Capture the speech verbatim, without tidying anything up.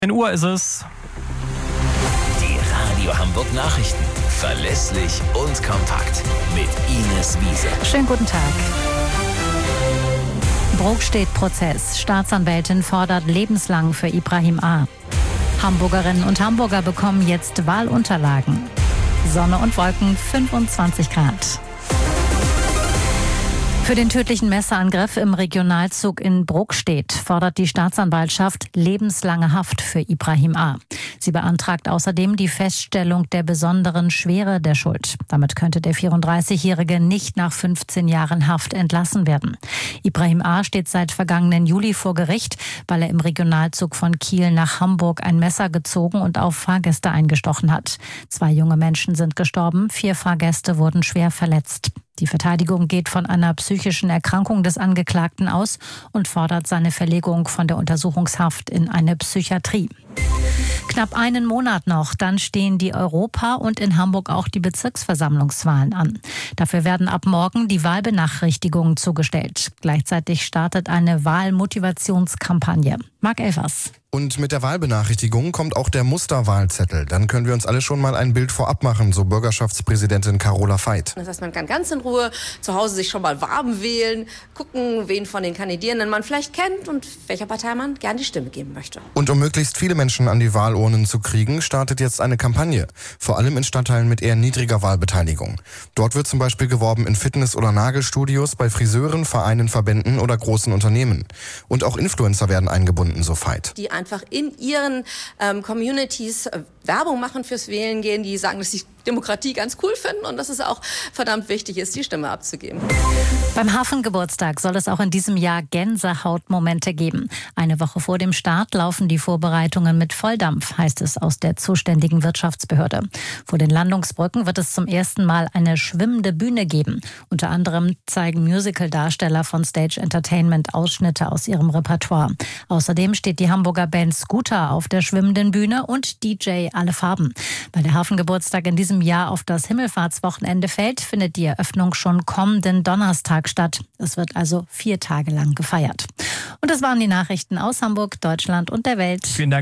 neun Uhr ist es. Die Radio Hamburg Nachrichten. Verlässlich und kompakt. Mit Ines Wiese. Schönen guten Tag. Brokstedt-Prozess. Staatsanwältin fordert lebenslang für Ibrahim A. Hamburgerinnen und Hamburger bekommen jetzt Wahlunterlagen. Sonne und Wolken, fünfundzwanzig Grad. Für den tödlichen Messerangriff im Regionalzug in Brokstedt fordert die Staatsanwaltschaft lebenslange Haft für Ibrahim A. Sie beantragt außerdem die Feststellung der besonderen Schwere der Schuld. Damit könnte der vierunddreißigjährige nicht nach fünfzehn Jahren Haft entlassen werden. Ibrahim A. steht seit vergangenen Juli vor Gericht, weil er im Regionalzug von Kiel nach Hamburg ein Messer gezogen und auf Fahrgäste eingestochen hat. Zwei junge Menschen sind gestorben, vier Fahrgäste wurden schwer verletzt. Die Verteidigung geht von einer psychischen Erkrankung des Angeklagten aus und fordert seine Verlegung von der Untersuchungshaft in eine Psychiatrie. Knapp einen Monat noch, dann stehen die Europa- und in Hamburg auch die Bezirksversammlungswahlen an. Dafür werden ab morgen die Wahlbenachrichtigungen zugestellt. Gleichzeitig startet eine Wahlmotivationskampagne. Marc Elfers. Und mit der Wahlbenachrichtigung kommt auch der Musterwahlzettel. Dann können wir uns alle schon mal ein Bild vorab machen, so Bürgerschaftspräsidentin Carola Veit. Das heißt, man kann ganz in Ruhe zu Hause sich schon mal warm wählen, gucken, wen von den Kandidierenden man vielleicht kennt und welcher Partei man gern die Stimme geben möchte. Und um möglichst viele Menschen an die Wahlurnen zu kriegen, startet jetzt eine Kampagne. Vor allem in Stadtteilen mit eher niedriger Wahlbeteiligung. Dort wird zum Beispiel geworben in Fitness- oder Nagelstudios, bei Friseuren, Vereinen, Verbänden oder großen Unternehmen. Und auch Influencer werden eingebunden, so Veit. Die einfach in ihren ähm, Communities äh, Werbung machen fürs Wählen gehen, die sagen, dass sie Demokratie ganz cool finden und dass es auch verdammt wichtig ist, die Stimme abzugeben. Beim Hafengeburtstag soll es auch in diesem Jahr Gänsehautmomente geben. Eine Woche vor dem Start laufen die Vorbereitungen mit Volldampf, heißt es aus der zuständigen Wirtschaftsbehörde. Vor den Landungsbrücken wird es zum ersten Mal eine schwimmende Bühne geben. Unter anderem zeigen Musical-Darsteller von Stage Entertainment Ausschnitte aus ihrem Repertoire. Außerdem steht die Hamburger Band Scooter auf der schwimmenden Bühne und D J Alle Farben. Weil der Hafengeburtstag in diesem Jahr auf das Himmelfahrtswochenende fällt, findet die Eröffnung schon kommenden Donnerstag statt. Es wird also vier Tage lang gefeiert. Und das waren die Nachrichten aus Hamburg, Deutschland und der Welt. Vielen Dank.